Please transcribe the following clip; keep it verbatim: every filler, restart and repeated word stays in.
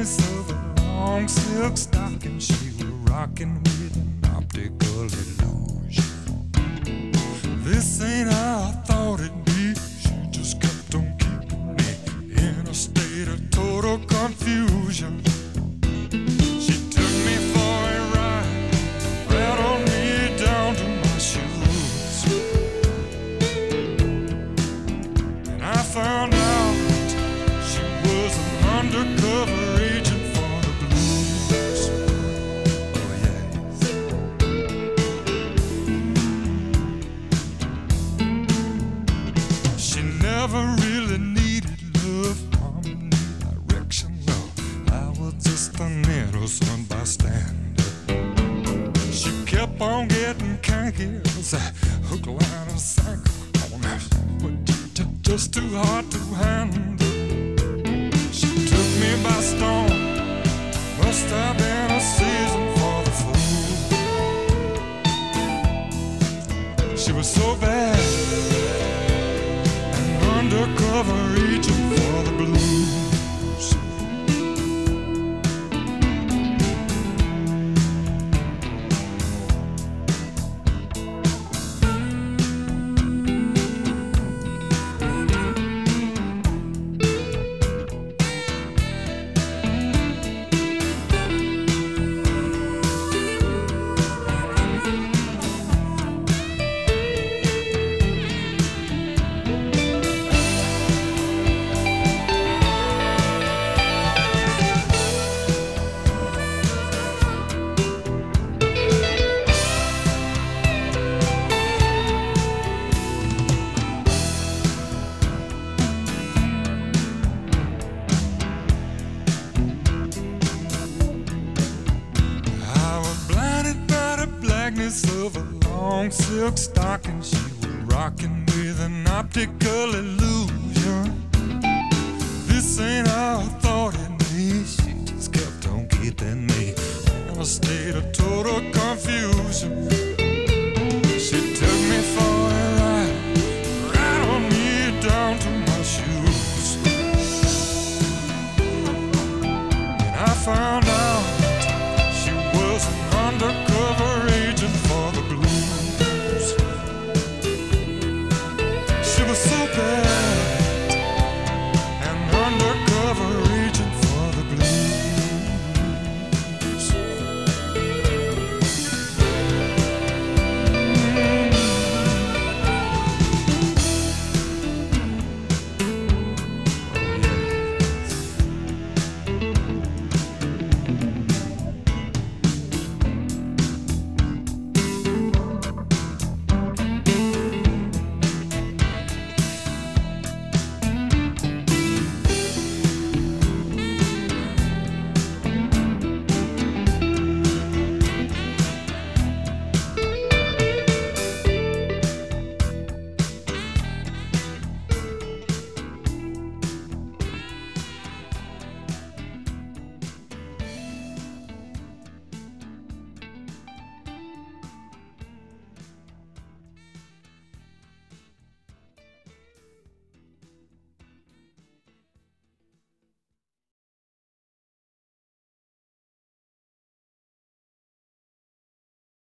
blackness of a long silk stocking, she was rocking with an optical illusion. This ain't how I thought it'd be. She just kept on keeping me in a state of total confusion. She took me for a ride, rattled me down to my shoes, and I found out she was an undercover agent for the blues. Oh yes. She never really needed love from any direction, no. I was just an innocent bystander. She kept on getting kinky as a hook, line, and sinker on her, but j- just too hard to handle. She took me by storm, must have been a season for the fool. She was so bad, an undercover agent for the blues. Of a long silk stocking, she was rocking with an optical illusion.